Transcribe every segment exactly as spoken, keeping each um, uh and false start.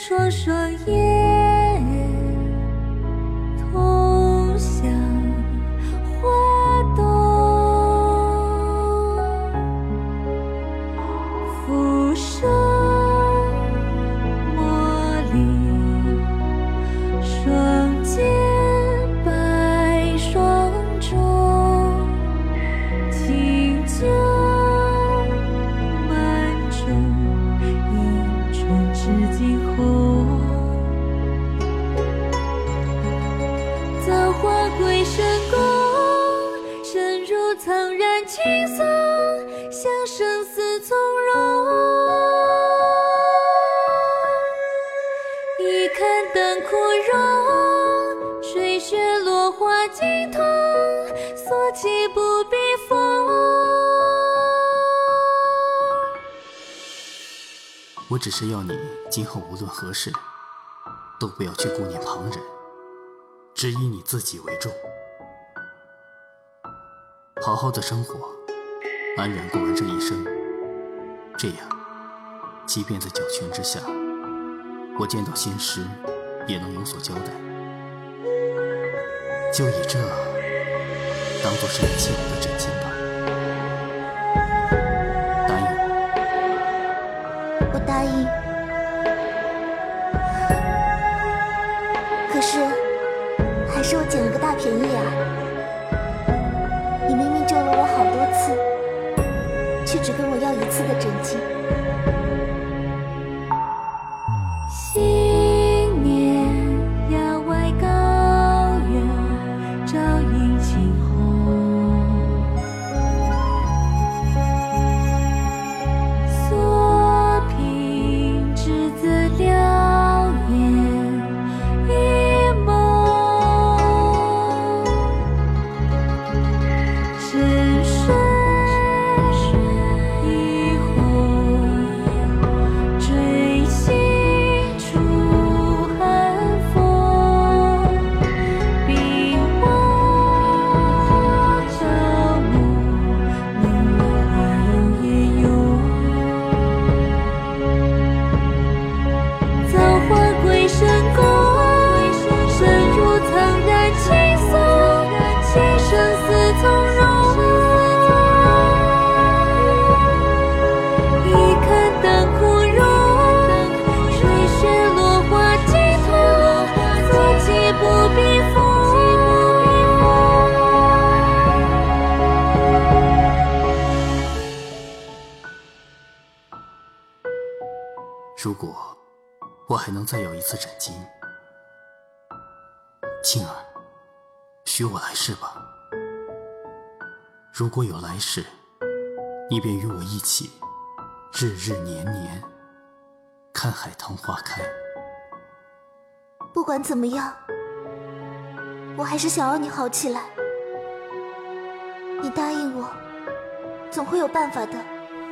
双双眼，同向花朵，浮生茉莉，双肩白霜中，清酒满斟，迎春至惊鸿。造化归深宫，深入苍然青松，向生死从容。一看灯枯荣，水雪落花尽痛，所期不必逢。 我只是要你今后无论何事，都不要去顾念旁人，只以你自己为重。好好的生活，安然过完这一生，这样即便在九泉之下，我见到仙师也能有所交代。就以这当作是你欠我的真心吧。答应我。 我答应。可是还是我捡了个大便宜啊！你明明救了我好多次，却只跟我要一次的真经。 新年崖外高原，照映晴空。所凭之子燎原，一梦。深水一泓，追星出寒风。冰瓦朝暮，明月花有夜涌。造化归深宫，深入苍然青松，且生死从容。一看灯枯荣，水雪落花尽痛，所期不必逢。 如果我还能再要一次斩金，青儿，许我来世吧。如果有来世，你便与我一起，日日年年看海棠花开。 不管怎么样，我还是想要你好起来。你答应我，总会有办法的。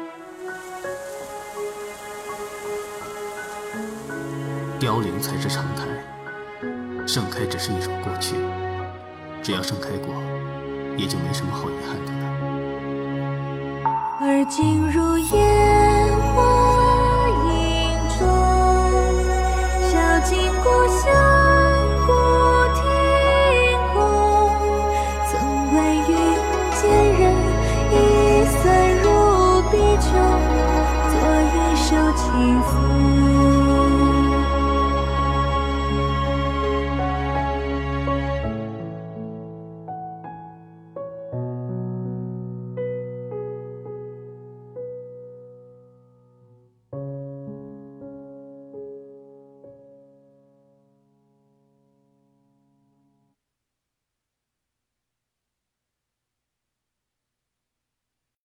凋零才是常态，盛开只是一种过去，只要盛开过，也就没什么好遗憾的了。 而今如烟花影中，晓尽故乡古亭空。曾为云间人，一散入碧酒，作一首清风。